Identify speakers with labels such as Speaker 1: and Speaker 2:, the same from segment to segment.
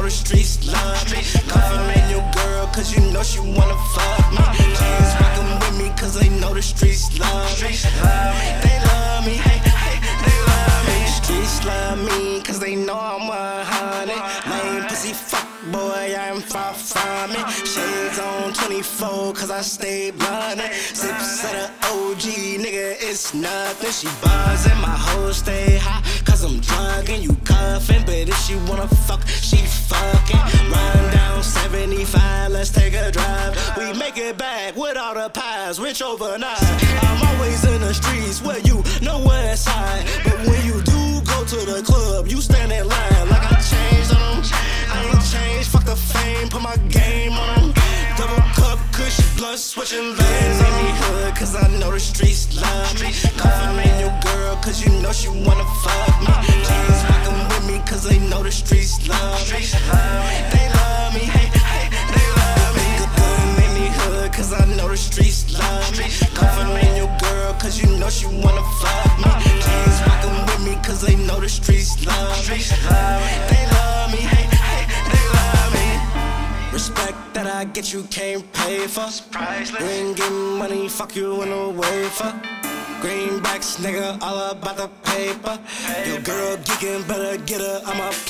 Speaker 1: the streets love me. Compliment your girl, cause you know she wanna fuck me. Kids rockin' with me, cause they know the streets love me. They love me, they love me. Streets love me, cause they know I'm 100. Lame pussy fuck boy, I'm far from it. Shades on 24, cause I stay blinded. Sips of the OG, nigga, it's nothing. She buzzing, my hoes stay high, cause I'm drunk and you cuffin'. But if she wanna fuck, she fucking. Run down 75, let's take a drive. We make it back with all the pies, rich overnight. I'm always in the streets where you know where it's high. But when you do go to the club, you stand in line like I changed on them. I ain't changed, fuck the fame, put my game on them. Double cup, kush, blunt, switching lanes. In me hood, cause I know the streets love me. Compliment your girl, cause you know she wanna fuck me. Kids rockin' with me, cause they know the streets love me. They love me, they love me. Good in me hood, cause I know the streets love me. Compliment your girl, cause you know she wanna fuck me. Kids rockin' with me, cause they know the streets love me. They love me, they love me. Respect that I get you can't pay for. You ain't getting money, fuck you in a wafer. Greenbacks, nigga, all about the paper. Your girl geeking, better get her, I'm a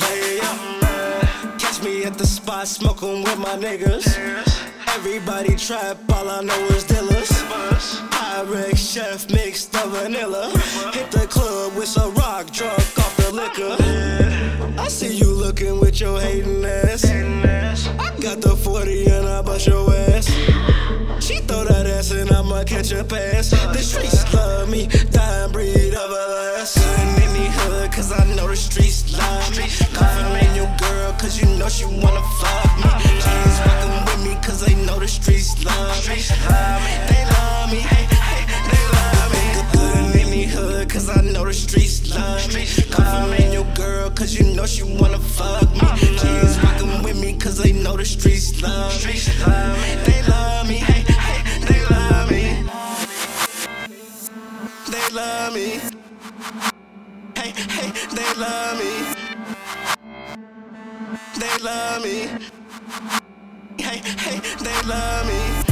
Speaker 1: player. Catch me at the spot, smoking with my niggas. Everybody trap, all I know is dealers. Pyrex, chef, mixed the vanilla. Hit the club with some rock, drunk off the liquor. I see you looking with your hating ass. I got the 40 and I bust your ass. She throw that ass and I'ma catch a pass. The streets love me, dying breed of a last. Good in me hood, cause I know the streets love me. Compliment your girl, cause you know she wanna fuck me. Kids rockin' with me, cause they know the streets love me. They love me, they love me. Good in me hood, cause I know the streets love me. Compliment your girl, cause you know she wanna fuck me. Kids rockin' with me, cause they know the streets love me. They love me, they love me. They love me. They love me. They love me. They love me.